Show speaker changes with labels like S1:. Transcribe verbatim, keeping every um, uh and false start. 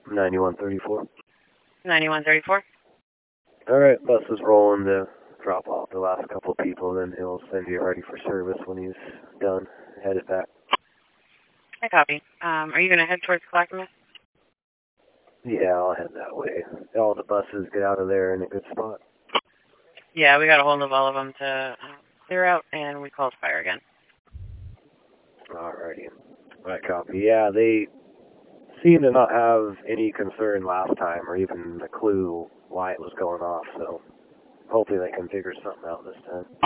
S1: ninety-one thirty-four.
S2: ninety-one thirty-four.
S1: Alright, bus is rolling to drop off the last couple people, then he'll send you ready for service when he's done. Headed back.
S2: I copy. Um, are you going to head towards Clackamas?
S1: Yeah, I'll head that way. All the buses get out of there in a good spot.
S2: Yeah, we got a hold of all of them to uh, clear out, and we called fire again.
S1: Alrighty. I copy. Yeah, they seem to not have any concern last time, or even a clue why it was going off, so hopefully they can figure something out this time.